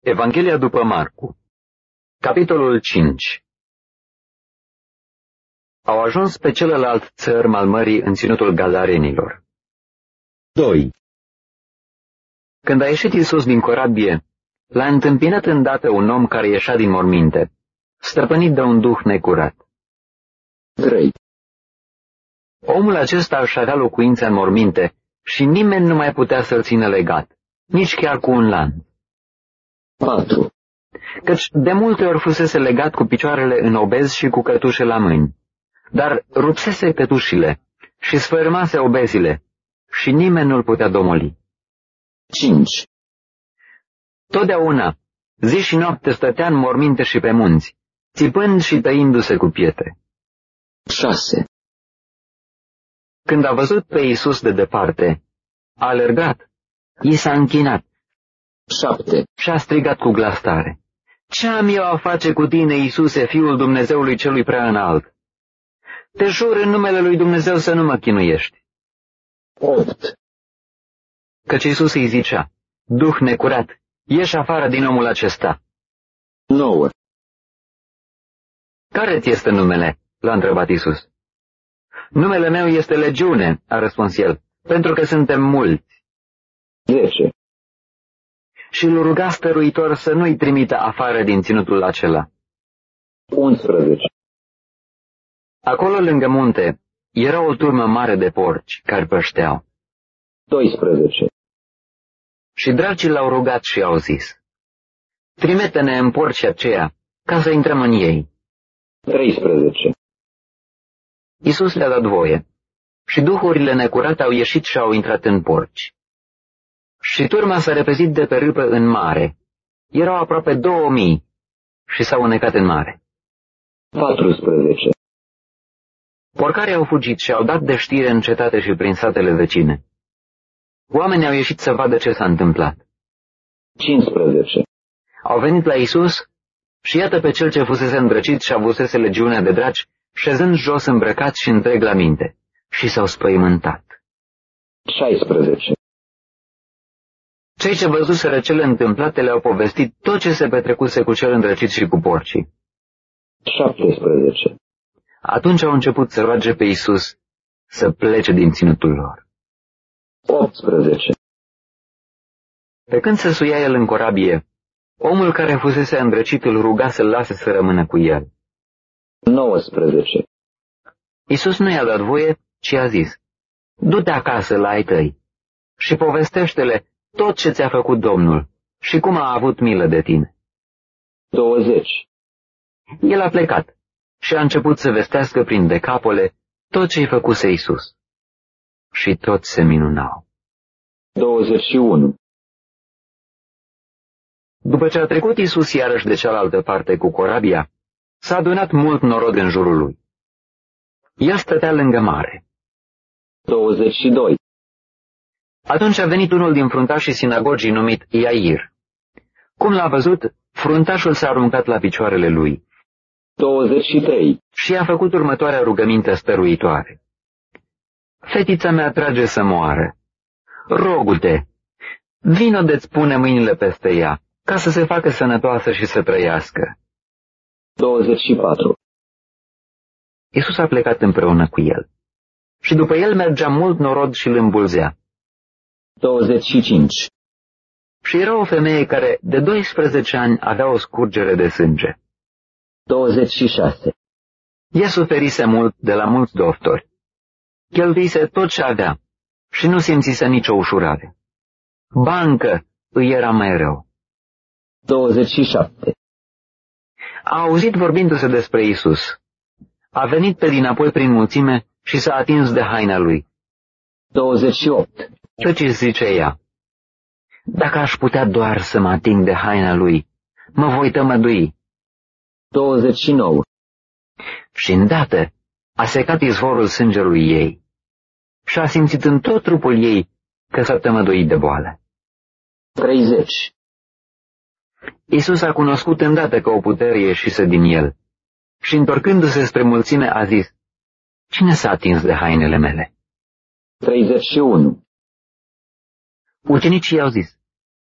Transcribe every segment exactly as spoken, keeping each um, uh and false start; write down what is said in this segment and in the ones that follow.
Evanghelia după Marcu, capitolul cinci. Au ajuns pe celălalt țărm al mării în ținutul Gadarenilor. doi. Când a ieșit Iisus din corabie, l-a întâmpinat îndată un om care ieșea din morminte, stăpânit de un duh necurat. trei. Omul acesta își avea locuința în morminte și nimeni nu mai putea să-l țină legat, nici chiar cu un lanț. patru. Căci de multe ori fusese legat cu picioarele în obez și cu cătușe la mâini, dar rupsese cătușile și sfărâmase obezile și nimeni nu-l putea domoli. cinci. Totdeauna, zi și noapte stătea în morminte și pe munți, țipând și tăindu-se cu pietre. șase. Când a văzut pe Iisus de departe, a alergat, i s-a închinat șapte. și a strigat cu glas tare: „Ce am eu a face cu tine, Iisuse, Fiul Dumnezeului celui prea înalt? Te jur în numele lui Dumnezeu să nu mă chinuiești.” opt. Căci Iisus îi zicea: „Duh necurat, ieși afară din omul acesta.” nouă. „Care-ți este numele?” l-a întrebat Iisus. „Numele meu este Legiune,” a răspuns el, „pentru că suntem mulți.” zece. Și îl ruga stăruitor să nu-i trimită afară din ținutul acela. unsprezece. Acolo, lângă munte, era o turmă mare de porci care pășteau. doisprezece. Și dracii l-au rugat și au zis: „Trimite-ne în porci aceia, ca să intrăm în ei.” treisprezece. Iisus le-a dat voie și duhurile necurate au ieșit și au intrat în porci. Și turma s-a repezit de pe râpă în mare. Erau aproape două mii și s-au înecat în mare. paisprezece. Porcarii au fugit și au dat de știre în cetate și prin satele vecine. Oamenii au ieșit să vadă ce s-a întâmplat. cincisprezece. Au venit la Iisus și iată pe cel ce fusese îndrăcit și avusese legiunea de draci, șezând jos îmbrăcat și întreg la minte, și s-au spăimântat. șaisprezece. Cei ce văzuseră cele întâmplate le-au povestit tot ce se petrecuse cu cel îndrăcit și cu porcii. șaptesprezece. Atunci au început să roage pe Iisus să plece din ținutul lor. optsprezece. Pe când se suia el în corabie, omul care fusese îndrăcit îl ruga să-l lase să rămână cu el. nouăsprezece. Iisus nu i-a dat voie, ci a zis: „Du-te acasă la ai tăi și povestește-le tot ce ți-a făcut Domnul și cum a avut milă de tine.” douăzeci. El a plecat și a început să vestească prin Decapole tot ce-i făcuse Iisus. Și toți se minunau. douăzeci și unu. După ce a trecut Iisus iarăși de cealaltă parte cu corabia, s-a adunat mult norod în jurul lui. El stătea lângă mare. douăzeci și doi. Atunci a venit unul din fruntașii sinagogii numit Iair. Cum l-a văzut, fruntașul s-a aruncat la picioarele lui douăzeci și trei. și a făcut următoarea rugăminte stăruitoare: „Fetița mea trage să moară. Rogu-te, vino de-ți pune mâinile peste ea, ca să se facă sănătoasă și să trăiască.” douăzeci și patru. Iisus a plecat împreună cu el și după el mergea mult norod și îl îmbulzea. douăzeci și cinci. Și era o femeie care de doisprezece ani avea o scurgere de sânge. douăzeci și șase. Ea suferise mult de la mulți doctori. Cheltuise tot ce avea și nu simțise nicio ușurare. Bancă îi era mai rău. douăzeci și șapte. A auzit vorbindu-se despre Iisus. A venit pe dinapoi prin mulțime și s-a atins de haina lui. douăzeci și opt. Căci zice ea: „Dacă aș putea doar să mă ating de haina lui, mă voi tămădui.” douăzeci și nouă. Și îndată a secat izvorul sângelui ei și a simțit în tot trupul ei că s-a tămăduit de boală. treizeci. Iisus a cunoscut îndată că o putere ieșise din el și, întorcându-se spre mulțime, a zis: „Cine s-a atins de hainele mele?” treizeci și unu. Ucenicii i-au zis: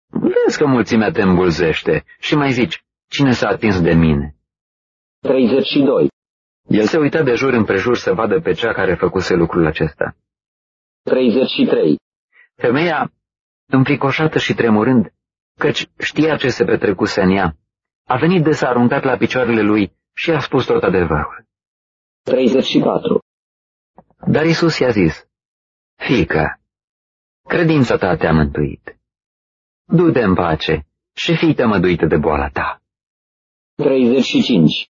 Vezi că mulțimea te îmbulzește și mai zici, cine s-a atins de mine? treizeci și doi. El se uita de jur împrejur să vadă pe cea care făcuse lucrul acesta. treizeci și trei. Femeia, înfricoșată și tremurând, căci știa ce se petrecuse în ea, a venit de s-a aruncat la picioarele lui și a spus tot adevărul. treizeci și patru. Dar Iisus i-a zis, fiică, credința ta te-a mântuit. Du-te în pace și fii tămăduită de boala ta. treizeci și cinci.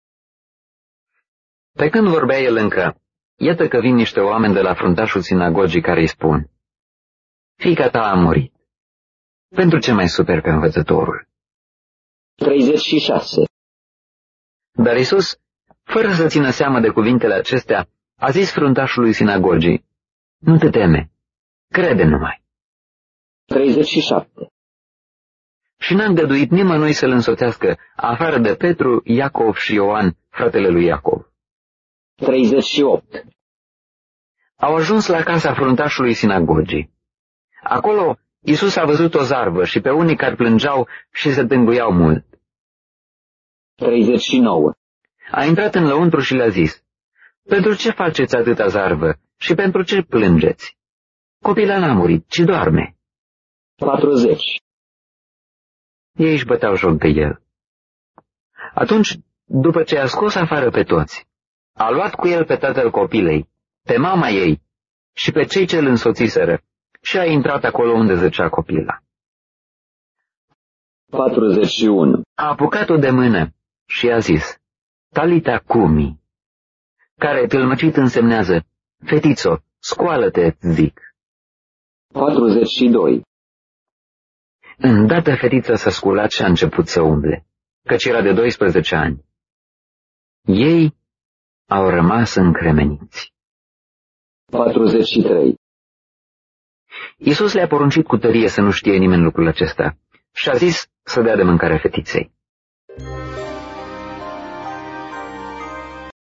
Pe când vorbea el încă, iată că vin niște oameni de la fruntașul sinagogii care îi spun, fiica ta a murit. Pentru ce mai superi pe învățătorul? treizeci și șase. Dar Iisus, fără să țină seamă de cuvintele acestea, a zis fruntașului sinagogii, nu te teme, crede numai. treizeci și șapte. Și n-a îngăduit nimănui să-l însoțească, afară de Petru, Iacov și Ioan, fratele lui Iacov. treizeci și opt. Au ajuns la casa fruntașului sinagogii. Acolo Iisus a văzut o zarvă și pe unii care plângeau și se tânguiau mult. treizeci și nouă. A intrat în lăuntru și le-a zis, pentru ce faceți atâta zarvă și pentru ce plângeți? Copila n-a murit, ci doarme. patruzeci. Ei își băteau joc de el. Atunci, după ce a scos afară pe toți, a luat cu el pe tatăl copilei, pe mama ei și pe cei ce îl însoțiseră și a intrat acolo unde zăcea copila. patruzeci și unu. A apucat-o de mână și a zis, Talita cumi, care tâlmăcit însemnează, fetițo, scoală-te, zic. patruzeci și doi. Îndată fetița s-a sculat și a început să umble, căci era de doisprezece ani. Ei au rămas încremeniți. patruzeci și trei. Iisus le-a poruncit cu tărie să nu știe nimeni lucrul acesta și a zis să dea de mâncare fetiței.